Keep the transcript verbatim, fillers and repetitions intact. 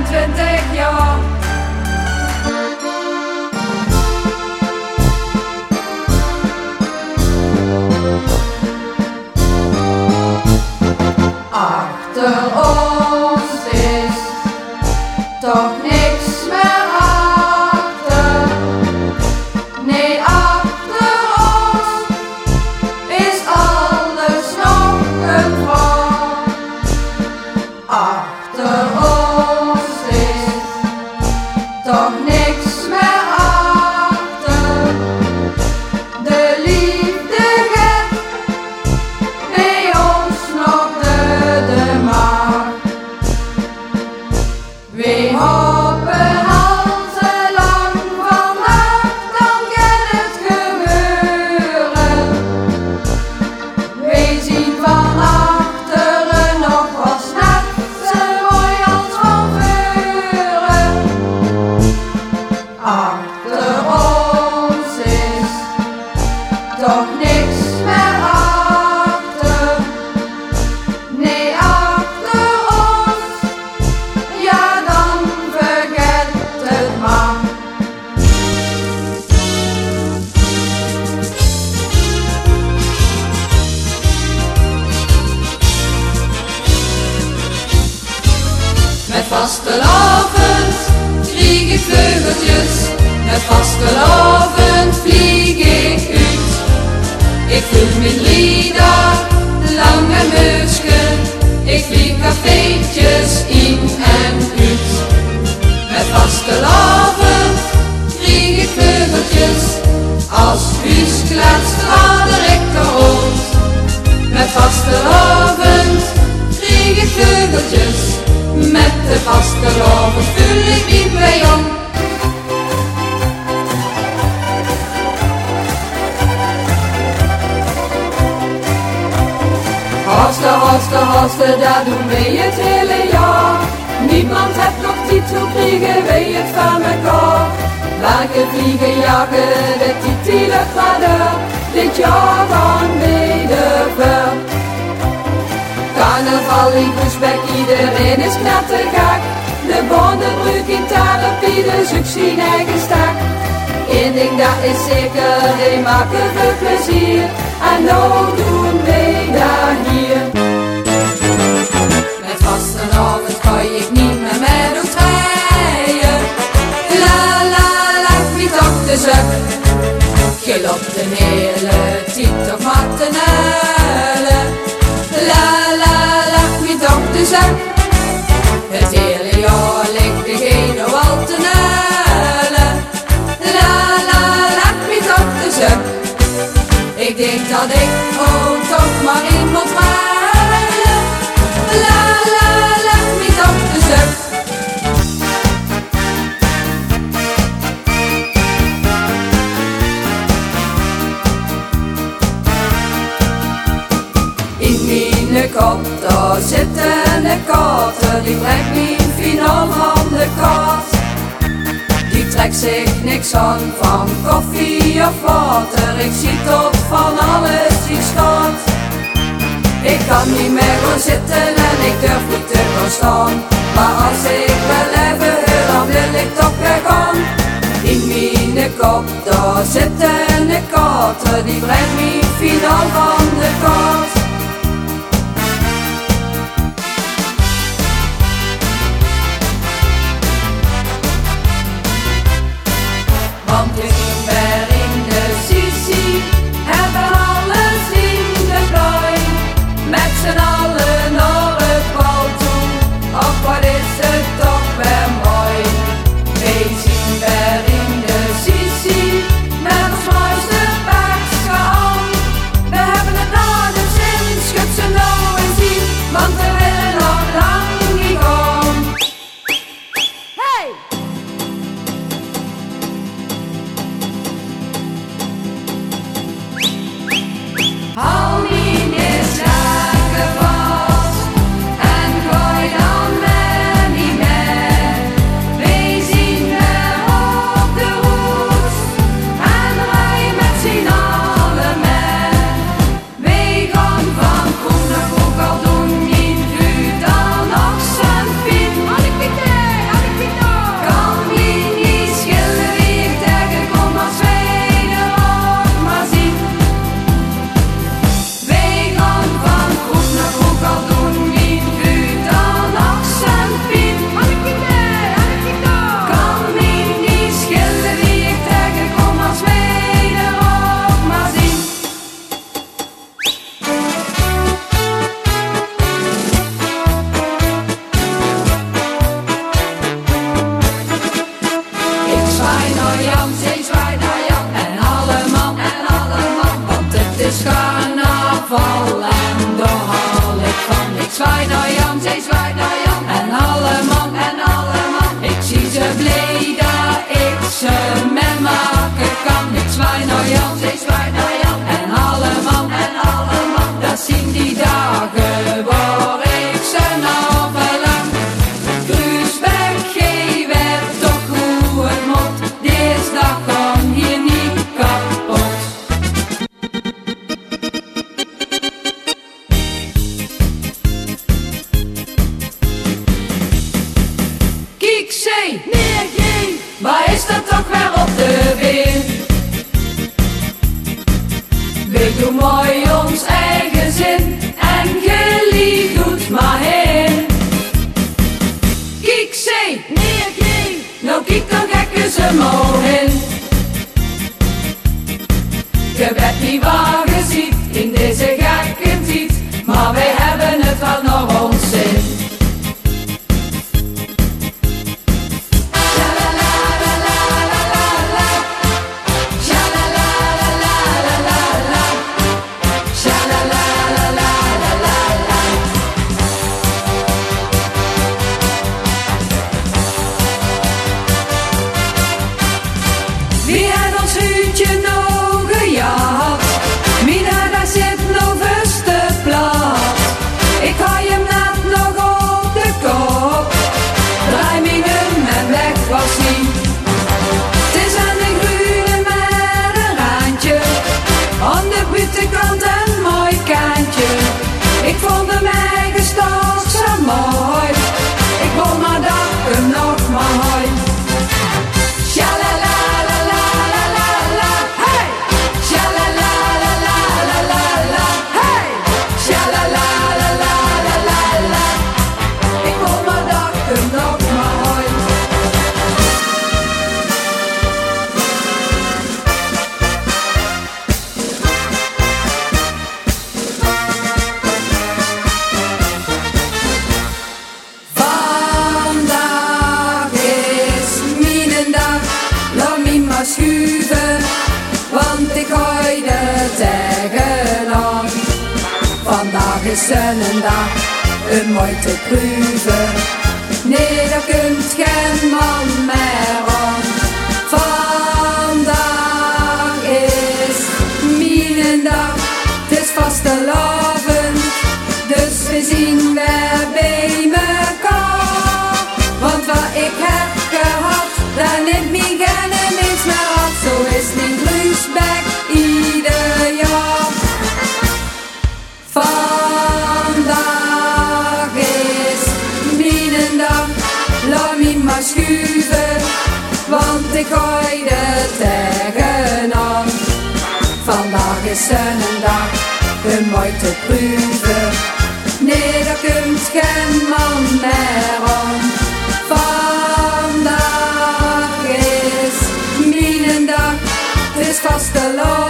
vijfentwintig jaar. Achter ons is toch niks meer achter. Nee, achter ons is alles nog een vraag. Achter ons is toch niks meer achter. De liefde gaat bij ons nog de, de maag. We hopen halzen lang vandaag, dan gaat het gebeuren. We zien van achteren nog wat net zo mooi als van voren. Achter ons is toch niks meer achter. Nee, achter ons, ja dan vergeet het maar. Met vastelavond krieg ik vleugeltjes, met vastelavond vlieg ik uit. Ik voel mijn lieder, lang en muisken, ik vlieg cafeetjes in en uit. Met vastelavond krieg ik vleugeltjes, als huisklets rader ik er rond. Met vastelavond krieg ik vleugeltjes, met de vastelavond vul ik niet bij om. Haste, haste, haste, dat doen wij het hele jaar. Niemand heeft nog tijd, hoe kriegen wij het van elkaar? Werken, vliegen, jagen, de titelen graden, dit jaar gaan wij de ver. Carnaval in Groesbeek, iedereen is knettergek. De banden gebruiken in therapie, de zoekt zijn eigen stek. Eén ding dat is zeker, die maken veel plezier. En nou doen wij dat hier. Met vastenavond kan ik niet meer met ons rijden. La la la, wie toch de zak. Geel op de hele tijd op mattenellen. La la la, wie toch de zak. Het hele jaar ligt de gene al te nellen. La la la, wie toch de zak. Ik denk dat ik ook toch maar iemand ruilen. La la la, wie toch de zak. In mijn kop, daar zitten de kaarten, die trekt mijn finaal van de kaart. Die trekt zich niks aan van koffie of water, ik zie tot van alles die staat. Ik kan niet meer gaan zitten en ik durf niet te gaan staan, maar als ik wil even wil, dan wil ik toch weer gaan. In mijn kop, daar zitten de kaarten, die brengt mijn finaal van de kaart. Want we zien weer in de Sissi, hebben alles in de plooi. Met z'n allen naar het bal toe, ach wat is het toch weer mooi. We zien weer in de Sissi, met ons mooiste pakje aan. We hebben het naar de zin. Kiekzee, nee, geen. Waar is dat toch weer op de been? We doen mooi ons eigen zin en geliefd doet maar heen. Kiekzee, nee, geen. Nou kijk dan gekken ze maar in. Je weet niet waar je ziet in deze gekke tijd, maar wij hebben het wel naar ons zin. Wie heeft ons huutje nog gejat? Mina, daar zit nog vast te plat. Ik gooi hem net nog op de kop. Draai me hem en weg was hij. Het is aan de groene met een randje. Aan de buitenkant een mooi kantje. Ik vond hem eigen stok zo mooi. Ik wil maar dat ik hem nog maar hooi. Schuiven, want ik gooi de tegenaan. Vandaag is een dag, een mooi te proeven. Nee, daar kunt geen man meer aan. Vandaag is mijn dag, het is vastelavond, dus we zien weer bij mekaar. Want wat ik heb gehad, daar neemt mij geen mens meer af. Zo is mijn Gruusbeek ieder jaar. Vandaag is mijn dag, laat me maar schuiven, want ik gooi de tegenaan. Vandaag is een dag, een mooi te proeven. Nee, daar kunt geen man meer aan. Vandaag is mijn dag, het is vastelavond.